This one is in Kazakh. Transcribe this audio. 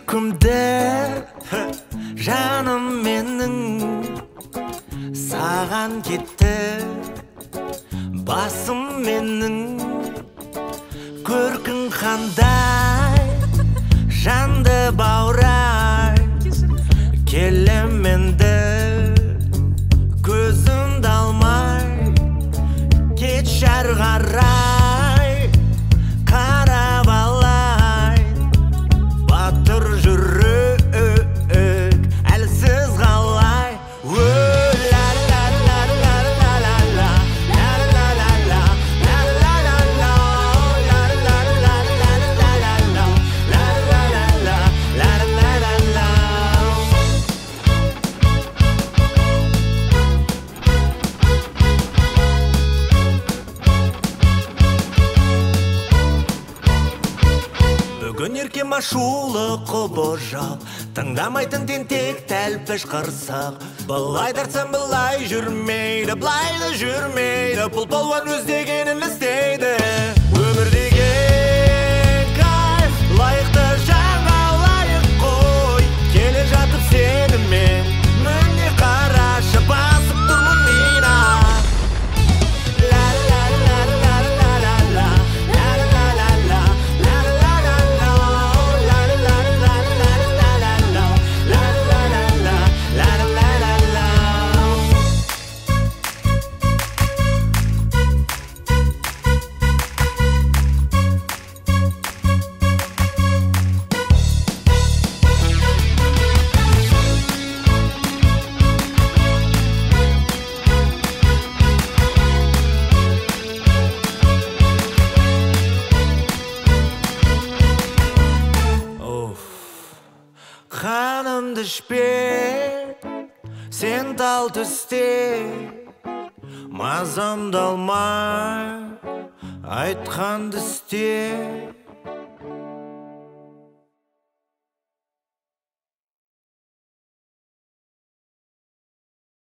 Күмдер жаным менің саған кетті басым менің көркің қандай жанды баурай келем енді көзімді алмай кетші ары қарай қарап алай батыр жүрек әлсіз қалай Бүгін еркем ашулы қобожал тыңдамайтын тентек тәлпіш қырсық былай тартсам былай жүрмейді былай да жүрмейді бұл балуан өз дегенін істейді өмір деген кайф лайықты жанға лайық қой келе жатып сенімен міне қарашы басып тұрмын мен Қанымды ішпе, сен тал түсте мазамды алмай айтқанды істе